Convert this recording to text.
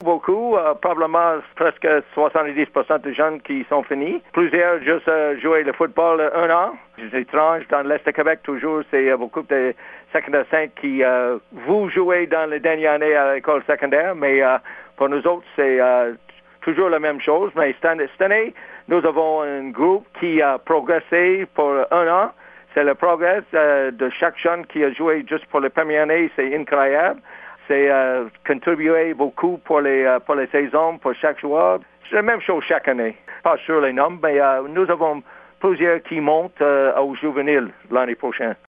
beaucoup, probablement presque 70% de jeunes qui sont finis. Plusieurs juste jouer le football 1 an. C'est étrange, dans l'Est de Québec, toujours, c'est beaucoup de secondaire 5 qui vous jouez dans les dernières années à l'école secondaire, mais pour nous autres, c'est toujours la même chose. Mais cette année, nous avons un groupe qui a progressé pour 1 an. C'est le progrès de chaque jeune qui a joué juste pour la première année, c'est incroyable. C'est contribué beaucoup pour les saisons, pour chaque joueur. C'est la même chose chaque année. Pas sur les nombres, mais nous avons plusieurs qui montent aux juvéniles l'année prochaine.